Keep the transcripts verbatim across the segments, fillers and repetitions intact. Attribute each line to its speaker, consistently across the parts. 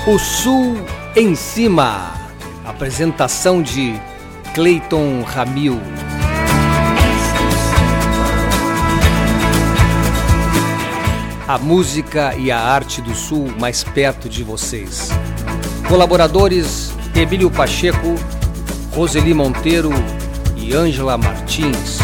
Speaker 1: O Sul em Cima. Apresentação de Cleiton Ramil. A música e a arte do Sul mais perto de vocês. Colaboradores: Emílio Pacheco, Roseli Monteiro e Ângela Martins.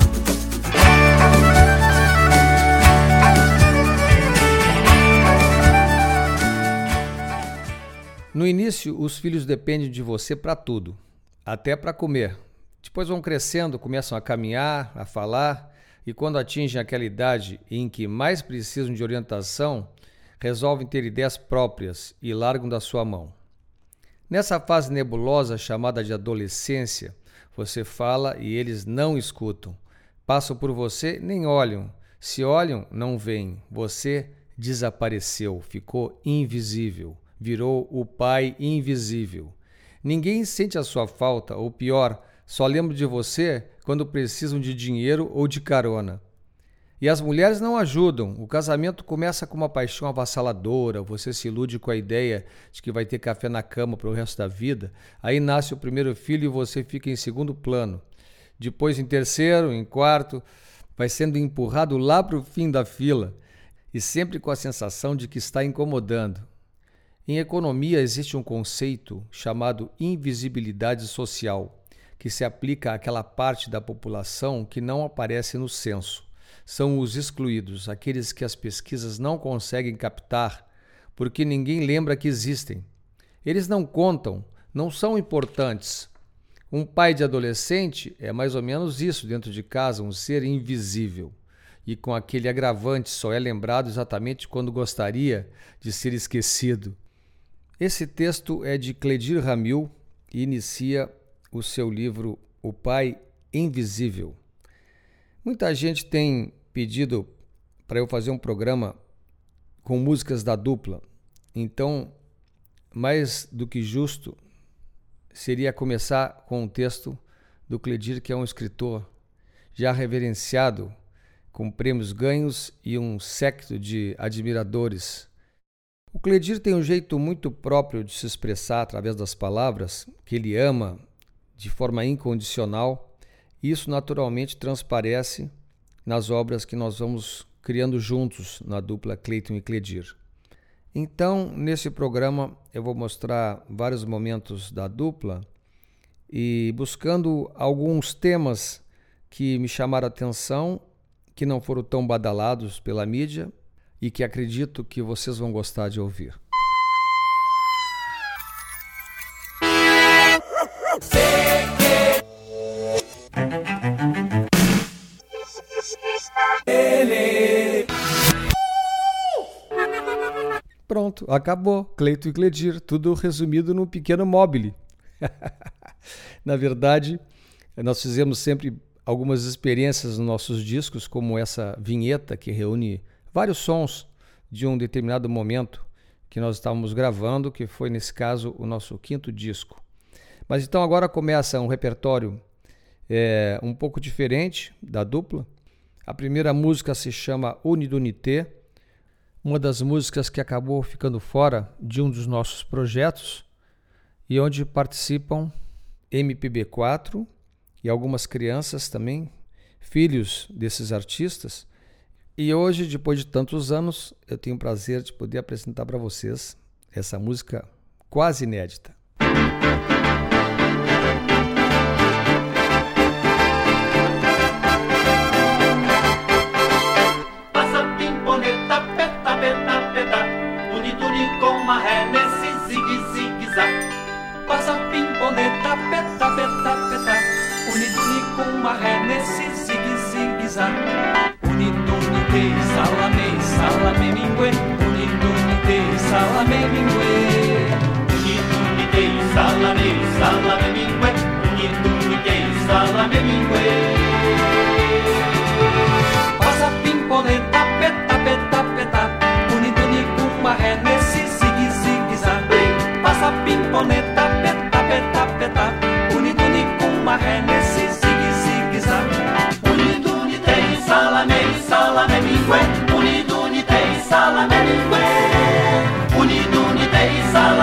Speaker 1: No início, os filhos dependem de você para tudo, até para comer. Depois vão crescendo, começam a caminhar, a falar, e quando atingem aquela idade em que mais precisam de orientação, resolvem ter ideias próprias e largam da sua mão. Nessa fase nebulosa chamada de adolescência, você fala e eles não escutam. Passam por você, nem olham. Se olham, não veem. Você desapareceu, ficou invisível. Virou o pai invisível. Ninguém sente a sua falta, ou pior, só lembra de você quando precisam de dinheiro ou de carona. E as mulheres não ajudam. O casamento começa com uma paixão avassaladora, você se ilude com a ideia de que vai ter café na cama para o resto da vida, aí nasce o primeiro filho e você fica em segundo plano. Depois em terceiro, em quarto, vai sendo empurrado lá para o fim da fila, e sempre com a sensação de que está incomodando. Em economia existe um conceito chamado invisibilidade social, que se aplica àquela parte da população que não aparece no censo. São os excluídos, aqueles que as pesquisas não conseguem captar, porque ninguém lembra que existem. Eles não contam, não são importantes. Um pai de adolescente é mais ou menos isso dentro de casa, um ser invisível. E com aquele agravante só é lembrado exatamente quando gostaria de ser esquecido. Esse texto é de Cleiton Ramil e inicia o seu livro O Pai Invisível. Muita gente tem pedido para eu fazer um programa com músicas da dupla, então, mais do que justo, seria começar com um texto do Cleiton, que é um escritor já reverenciado, com prêmios ganhos e um séquito de admiradores. O Cleiton tem um jeito muito próprio de se expressar através das palavras, que ele ama de forma incondicional, e isso naturalmente transparece nas obras que nós vamos criando juntos na dupla Cleiton e Cleiton. Então, nesse programa, eu vou mostrar vários momentos da dupla e buscando alguns temas que me chamaram a atenção, que não foram tão badalados pela mídia, e que acredito que vocês vão gostar de ouvir. Pronto, acabou. Cleiton e Cleiton, tudo resumido num pequeno mobile. Na verdade, nós fizemos sempre algumas experiências nos nossos discos, como essa vinheta que reúne vários sons de um determinado momento que nós estávamos gravando, que foi, nesse caso, o nosso quinto disco. Mas então agora começa um repertório é, um pouco diferente da dupla. A primeira música se chama Unidunité, uma das músicas que acabou ficando fora de um dos nossos projetos e onde participam M P B quatro e algumas crianças também, filhos desses artistas. E hoje, depois de tantos anos, eu tenho o prazer de poder apresentar para vocês essa música quase inédita.
Speaker 2: Passa pimponeta, peta, peta, peta, unituni com uma ré nesse zigue, zigue, zac. Passa pimponeta, peta, peta, peta, unituni com uma ré nesse zigue, zigue, zac. Unidunité, salame, salame, mingue. Unidunité, salame, mingue. Unidunité, salame, salame, mingue. Unidunité, salame, mingue. Passa pimponeta, peta, peta, peta. Uniduni com uma ré nesse zigue, zigue, zac. Passa pimponeta, peta, peta, peta. Uniduni com uma ré nesse zigue, zigue, zac. Unidunité, salame, salame, mingue. Unidunité, salame, mingue. Unidunité, salame.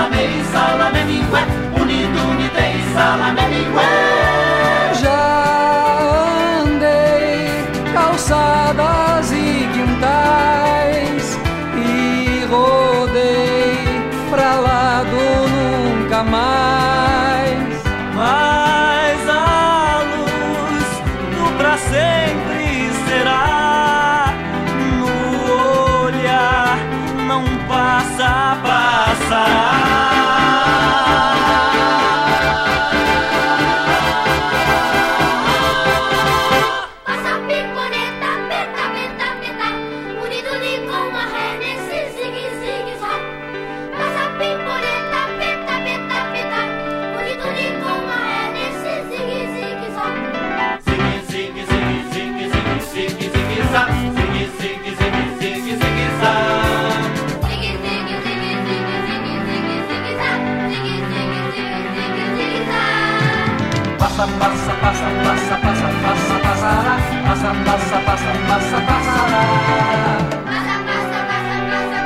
Speaker 2: Passa, passa, passa, passa, passa, passa, passará. Passa, passa, passa, passa, passará. Passa, passa, passa, passa,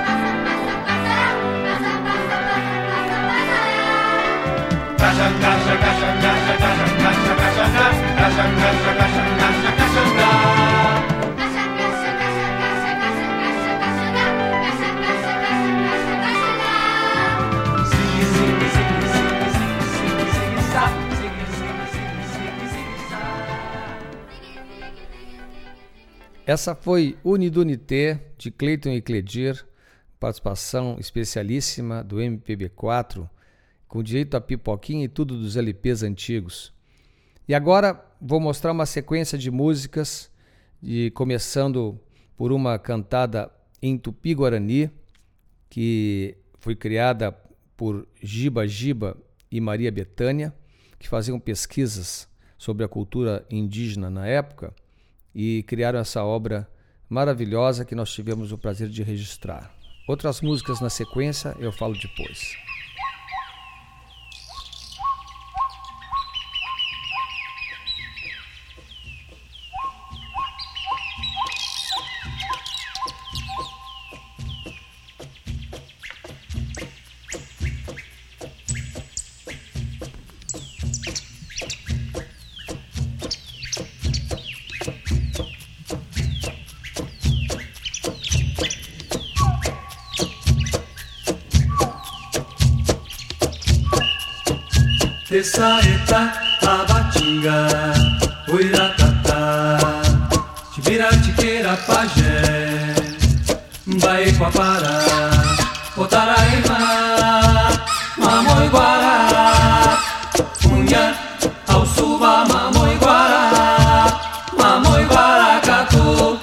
Speaker 2: passa, passa, passará. Passa, passa, passa, passa, passa, passará. Caixa, caixa, caixa, caixa, caixa, caixa, caixa, caixa, caixa, caixa, caixa, caixa,
Speaker 1: Essa foi Unidunité, de Cleiton e Cledir, participação especialíssima do M P B quatro, com direito a pipoquinha e tudo dos L Ps antigos. E agora vou mostrar uma sequência de músicas, de, começando por uma cantada em Tupi-Guarani, que foi criada por Giba Giba e Maria Bethânia, que faziam pesquisas sobre a cultura indígena na época, e criaram essa obra maravilhosa que nós tivemos o prazer de registrar. Outras músicas na sequência eu falo depois.
Speaker 2: Tessaeta, Abatinga, Uiratata, Tibiratiqueira, Pajé, Baequapará, Potaraíma, Mamoiguará, Cunha, Alçuba, Mamoiguará, Mamoiguará, Catu,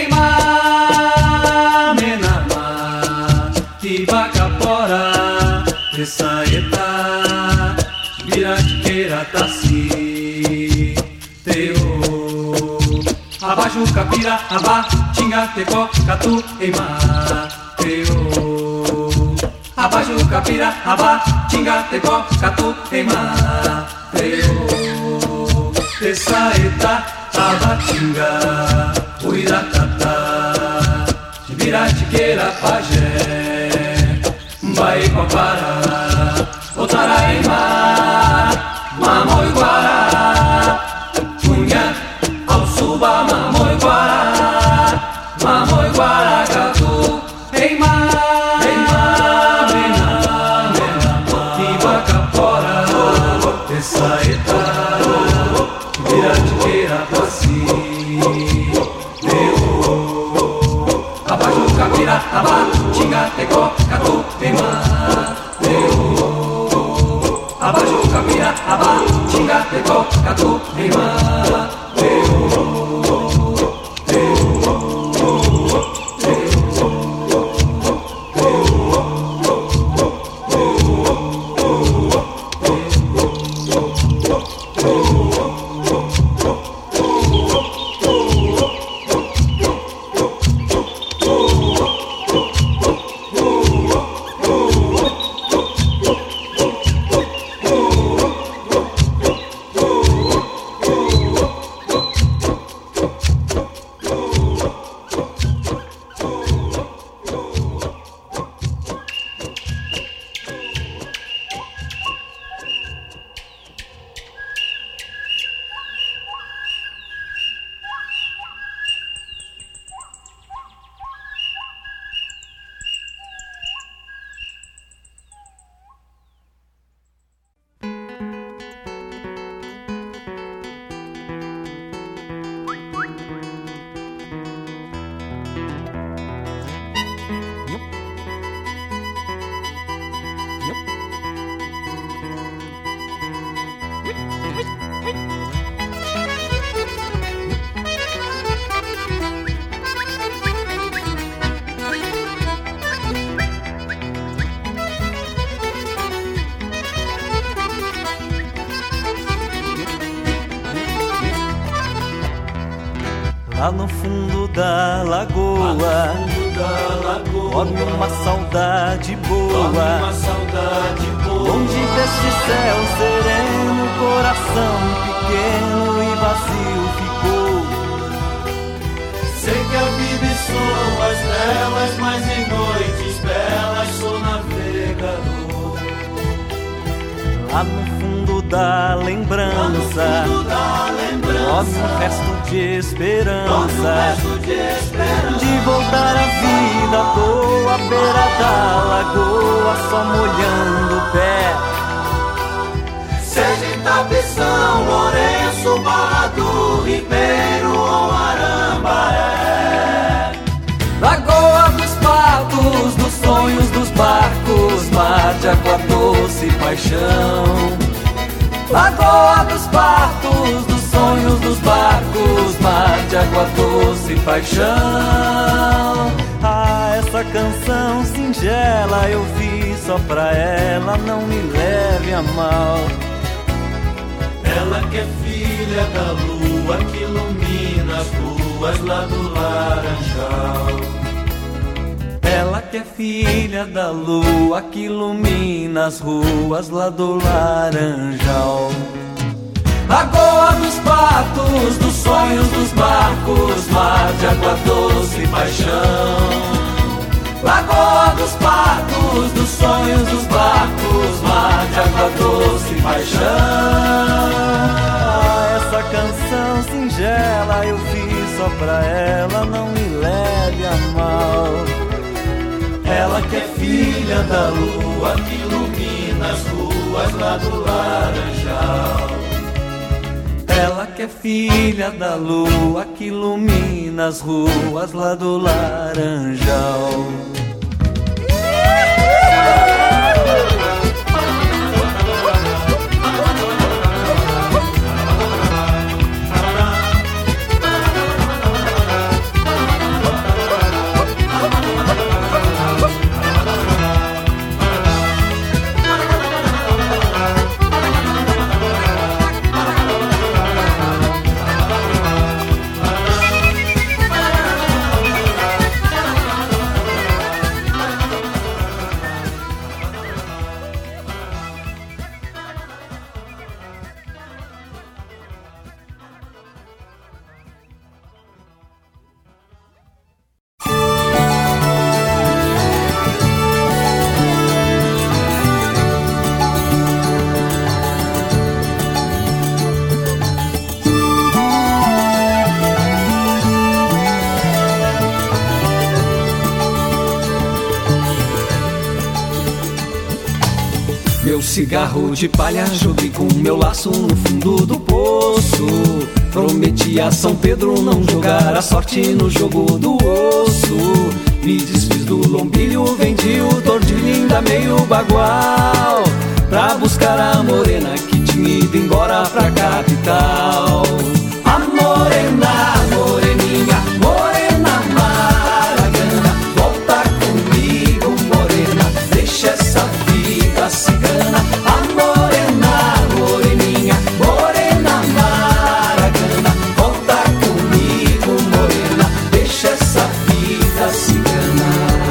Speaker 2: Eimá, Menamá, Ibacapora, Tessaeta, Piratiqueira, Taci, Teu, Abaixo, Capira, Abá, Tinga, Tecó, Catu, Eimá, Teu, Abaixo, Capira, Abá, Tinga, Tecó, Catu, Eimá, Teu, Tessaeta, Abatinga, Uiratata, Piratiqueira, Pajé, Baequapará, Otaraíma, Mamoiguará, Cunha, Alçuba, Mamoiguará, Mamoiguará, Catu, Eimá, Eimá, Bena, Bena, Ibacapora, Tessaeta, Piratiqueira, Taci, Teu, Abaixo, Capira, Abá, Tinga, Tecó, Catu, Eimá, Teu, Abaixo, Capira, Abá, Tinga, Tecó, Catu, Eimá, Teu, Teu,
Speaker 3: Lá no fundo da lagoa, dorme uma saudade boa,
Speaker 2: uma saudade boa.
Speaker 3: Onde deste céu sereno, coração pequeno e vazio ficou.
Speaker 2: Sei que a vida e sou as velas, mas em noites belas sou navegador.
Speaker 3: Lá no fundo da lembrança, dorme um resto de esperança, de voltar à vida à toa, à beira da lagoa, só molhando o pé.
Speaker 2: Seja em Tapição, Lourenço, Barra do Ribeiro ou Arambaré.
Speaker 3: Lagoa dos patos, dos sonhos dos barcos, mar de água doce e paixão. Lagoa dos patos, dos sonhos dos barcos, mar de água doce e paixão. Ah, essa canção singela eu fiz só pra ela, não me leve a mal.
Speaker 2: Ela que é filha da lua que ilumina as ruas lá do Laranjal.
Speaker 3: Ela que é filha da lua que ilumina as ruas lá do Laranjal. Lagoa dos patos, dos sonhos dos barcos, mar de água doce e paixão. Lagoa dos patos, dos sonhos dos barcos, mar de água doce e paixão. Essa canção singela eu fiz só pra ela, não me leve a mal.
Speaker 2: Ela que é filha da lua que ilumina as ruas lá do Laranjal.
Speaker 3: Ela que é filha da lua que ilumina as ruas lá do Laranjal. Cigarro de palha, joguei com meu laço no fundo do poço. Prometi a São Pedro não jogar a sorte no jogo do osso. Me desfiz do lombilho, vendi o tordilho, ainda meio bagual, pra buscar a morena que tinha ido embora pra capital. A morena, moreninha, morena maragana, volta comigo, morena, deixa essa vida cigana. A morena, moreninha, morena maragana, volta comigo, morena, deixa essa vida cigana.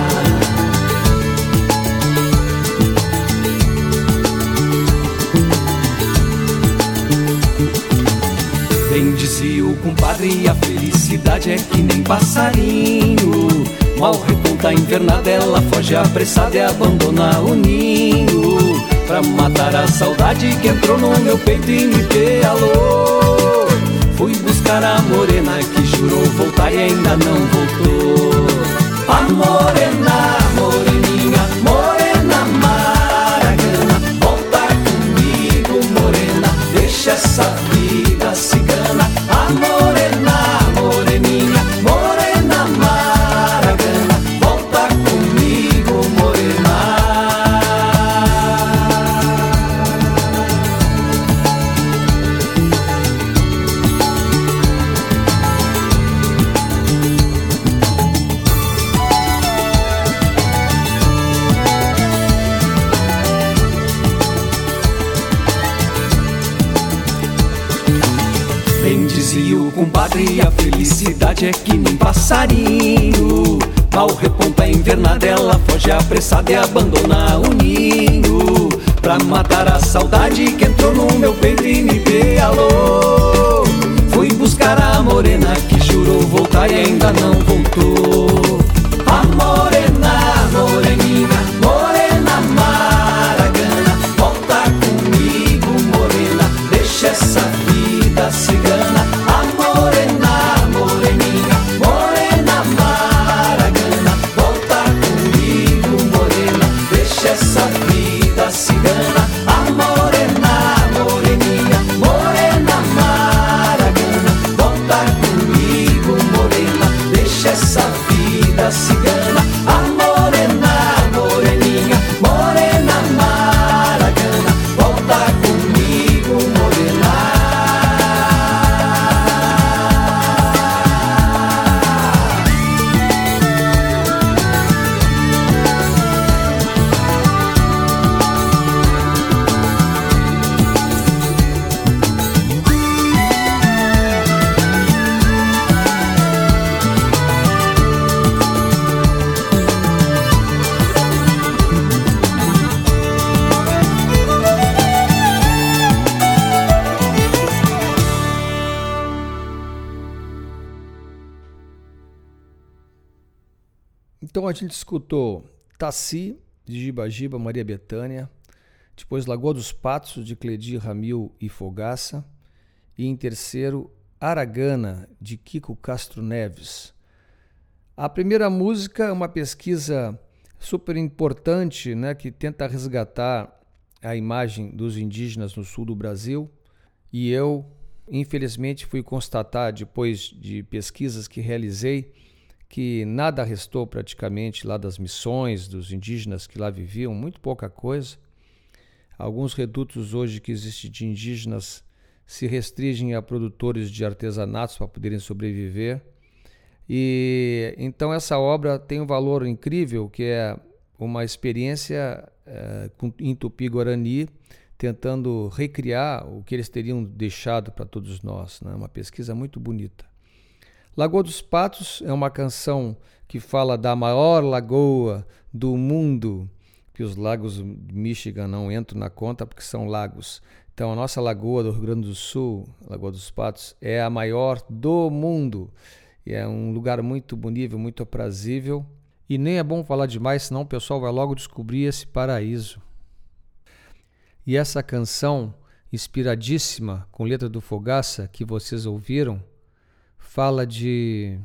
Speaker 3: Bem dizia o compadre, a felicidade é que nem passarinho, mal reponta a invernada, ela foge apressada e abandona o ninho, pra matar a saudade que entrou no meu peito e me pealou. Fui buscar a morena que jurou voltar e ainda não voltou. A morena, moreninha, morena maragana, volta comigo, morena, deixa essa vida cigana. A morena, moreninha, morena maragana, volta comigo, morena. Bem dizia o compadre, a felicidade é que nem passarinho. Mal reponta a invernada, ela foge apressada e abandona o ninho, pra matar a saudade que entrou no meu peito e me bealou. Fui buscar a morena que jurou voltar e ainda não voltou. A morena, moreninha, morena maragana, volta comigo, morena, deixa essa vida cigana. A morena, moreninha, morena maragana, volta comigo, morena, deixa essa vida cigana. A morena, moreninha, morena maragana, volta comigo, morena, deixa essa vida cigana. A morena, moreninha, morena maragana, volta comigo, morena.
Speaker 1: Então a gente escutou Taci, de Giba Giba, Maria Bethânia, depois Lagoa dos Patos, de Cledir Ramil e Fogaça, e em terceiro, Aragana, de Kiko Castro Neves. A primeira música é uma pesquisa super importante, né, que tenta resgatar a imagem dos indígenas no sul do Brasil, e eu, infelizmente, fui constatar, depois de pesquisas que realizei, que nada restou praticamente lá das missões, dos indígenas que lá viviam, muito pouca coisa. Alguns redutos hoje que existem de indígenas se restringem a produtores de artesanatos para poderem sobreviver. E então essa obra tem um valor incrível, que é uma experiência é, em Tupi-Guarani, tentando recriar o que eles teriam deixado para todos nós, né? Uma pesquisa muito bonita. Lagoa dos Patos é uma canção que fala da maior lagoa do mundo, que os lagos de Michigan não entram na conta porque são lagos. Então a nossa lagoa do Rio Grande do Sul, Lagoa dos Patos, é a maior do mundo. E é um lugar muito bonito, muito aprazível. E nem é bom falar demais, senão o pessoal vai logo descobrir esse paraíso. E essa canção, inspiradíssima, com letra do Fogaça, que vocês ouviram, fala de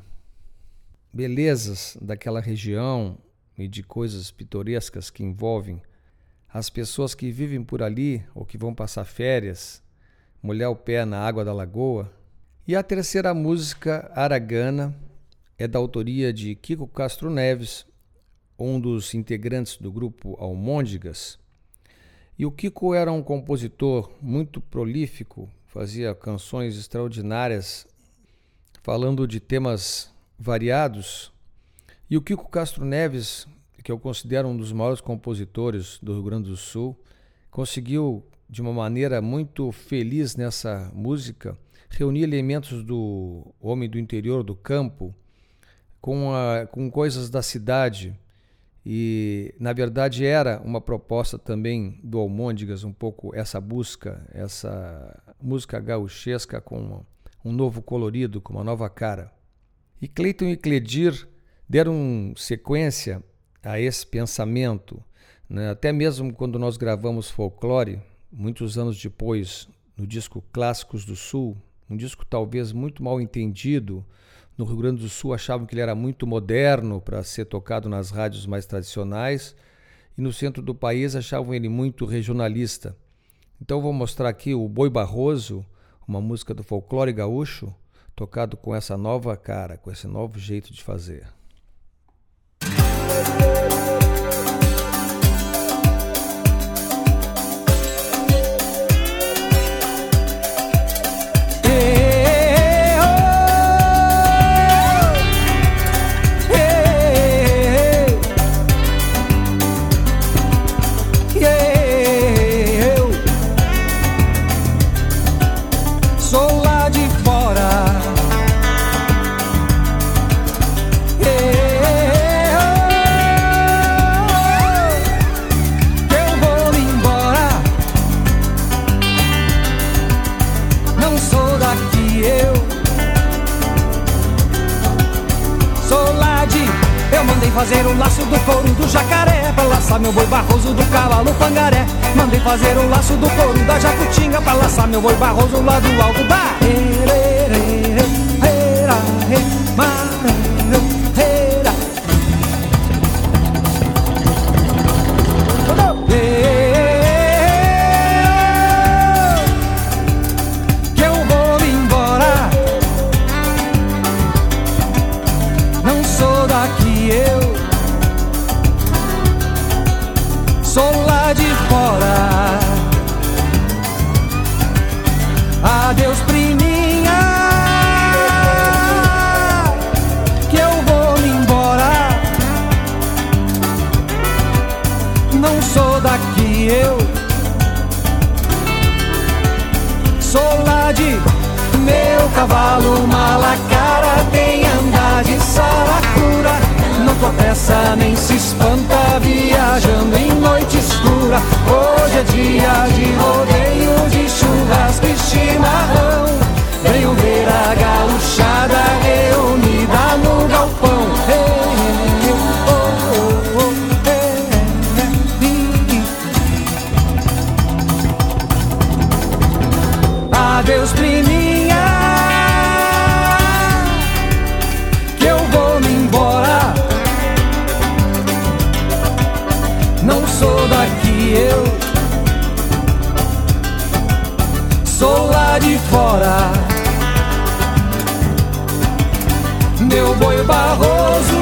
Speaker 1: belezas daquela região e de coisas pitorescas que envolvem as pessoas que vivem por ali ou que vão passar férias, molhar o pé na água da lagoa. E a terceira música, Aragana, é da autoria de Kiko Castro Neves, um dos integrantes do grupo Almôndegas. E o Kiko era um compositor muito prolífico, fazia canções extraordinárias, falando de temas variados. E o Kiko Castro Neves, que eu considero um dos maiores compositores do Rio Grande do Sul, conseguiu, de uma maneira muito feliz nessa música, reunir elementos do homem do interior, do campo, com, a, com coisas da cidade. E, na verdade, era uma proposta também do Almôndegas, um pouco essa busca, essa música gauchesca com um novo colorido, com uma nova cara. E Cleiton e Cledir deram sequência a esse pensamento, né? Até mesmo quando nós gravamos Folclore, muitos anos depois, no disco Clássicos do Sul, um disco talvez muito mal entendido. No Rio Grande do Sul achavam que ele era muito moderno para ser tocado nas rádios mais tradicionais, e no centro do país achavam ele muito regionalista. Então vou mostrar aqui o Boi Barroso, uma música do folclore gaúcho, tocado com essa nova cara, com esse novo jeito de fazer.
Speaker 3: Sou lá de fora sou lá de... Eu mandei fazer o laço do couro do jacaré pra laçar meu boi barroso do cavalo pangaré. Mandei fazer o laço do couro da jacutinga pra laçar meu boi barroso lá do alto da... Que eu vou me embora, não sou daqui, eu sou lá de fora. Adeus, priminha, que eu vou me embora, não sou daqui, eu sou lá de... Meu cavalo malacara tem andar de saracura, não tropeça nem se espanta viajando em noite escura. Hoje é dia de rodeio, de churrasco e chimarrão. Venho ver a gauchada reunida no galpão. Hey, oh, oh, oh, hey, hey. Adeus, priminha, que eu vou me embora, não sou daqui, eu sou lá de fora. Meu boi barroso,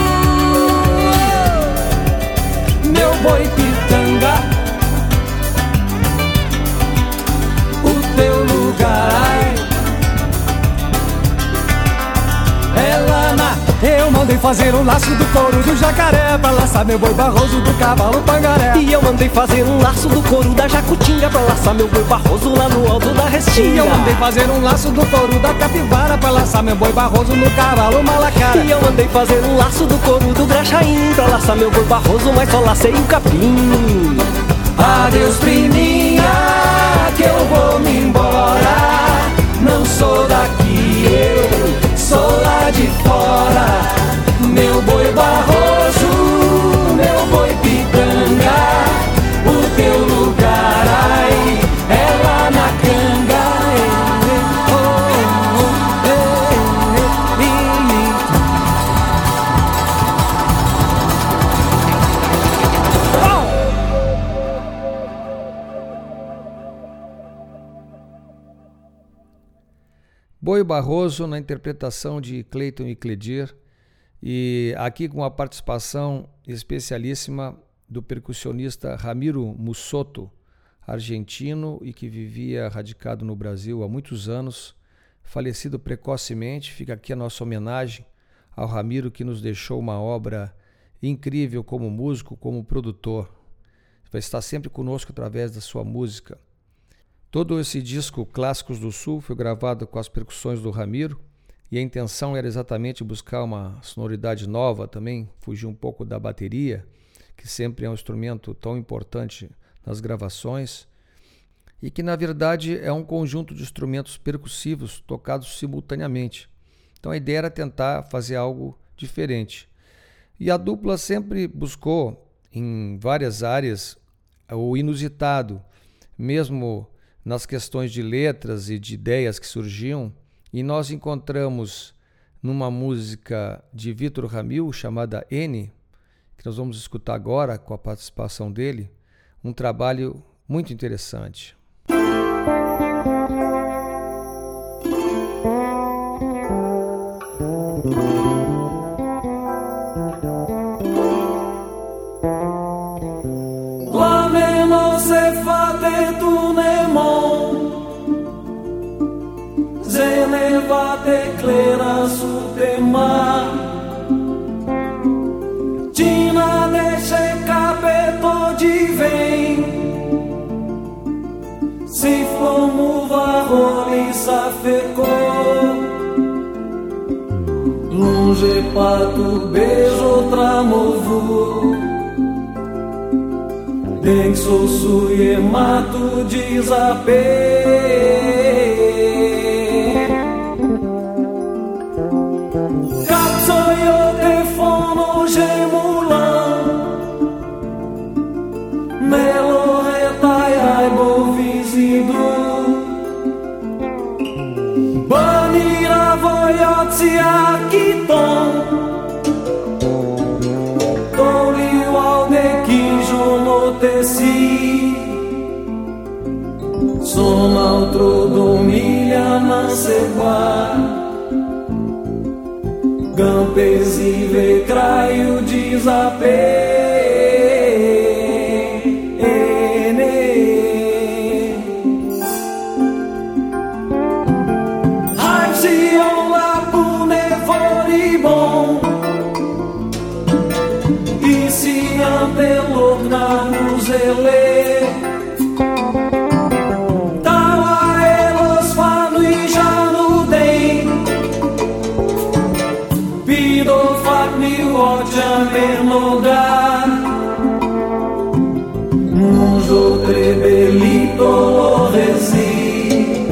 Speaker 3: meu boi pitanga, o teu lugar, ai, é lá na... Eu mandei fazer um laço do couro do jacaré pra laçar meu boi barroso do cavalo pangaré.
Speaker 4: E eu mandei fazer um laço do couro da jacutinga pra laçar meu boi barroso lá no alto da restinga.
Speaker 3: E eu mandei fazer um laço do couro da capivara pra laçar meu boi barroso no cavalo malacara.
Speaker 4: E eu mandei fazer um laço do couro do graxaim pra laçar meu boi barroso, mas só lacei o capim.
Speaker 3: Adeus, priminha, que eu vou me embora, não sou daqui, eu sou lá de fora. Meu boi barroso, meu boi pitanga, o teu lugar, ai, é lá na canga. Oh, oh, oh, eh,
Speaker 1: Boi Barroso na interpretação de Cleiton e Cledir, e aqui com a participação especialíssima do percussionista Ramiro Mussoto, argentino e que vivia radicado no Brasil há muitos anos, falecido precocemente. Fica aqui a nossa homenagem ao Ramiro, que nos deixou uma obra incrível como músico, como produtor. Vai estar sempre conosco através da sua música. Todo esse disco Clássicos do Sul foi gravado com as percussões do Ramiro, e a intenção era exatamente buscar uma sonoridade nova também, fugir um pouco da bateria, que sempre é um instrumento tão importante nas gravações, e que na verdade é um conjunto de instrumentos percussivos tocados simultaneamente. Então a ideia era tentar fazer algo diferente. E a dupla sempre buscou em várias áreas o inusitado, mesmo nas questões de letras e de ideias que surgiam, e nós encontramos numa música de Vitor Ramil chamada N, que nós vamos escutar agora com a participação dele, um trabalho muito interessante.
Speaker 3: La meno se fate tu nemon, se ne vate clera su tema, Tina deixe capeto de vem, se flomo varroli safecou, longe pato beijo tramovu, denso suie mato desapê. Soy yo Toyotsi Akiton Tori Waldekijo Motesi Soma outro domilha Mansegua Gampesi Vecraio Desape Ele Tawa elos fano e já no dei Pido fatni odia mernogar Munjo trebelito resi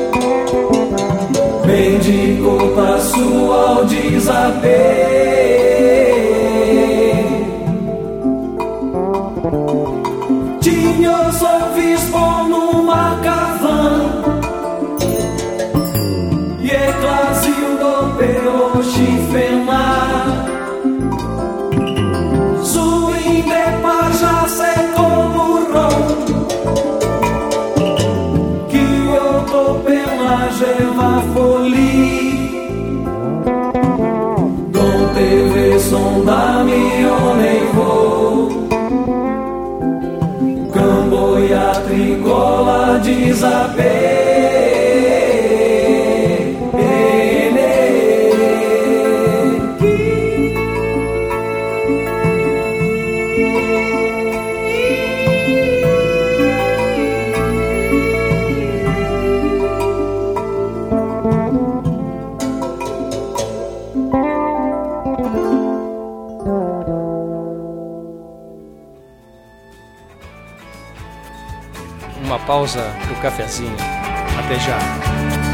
Speaker 3: Bendico passo ao desapego Tinhos obispo numa cavan E eclasil do pelo chifemar Suinde paja seco burrão Que eu tô pela geva foli Dom teve som da minha vou Camboia tricola desapê
Speaker 1: Uma pausa pro cafezinho. Até já.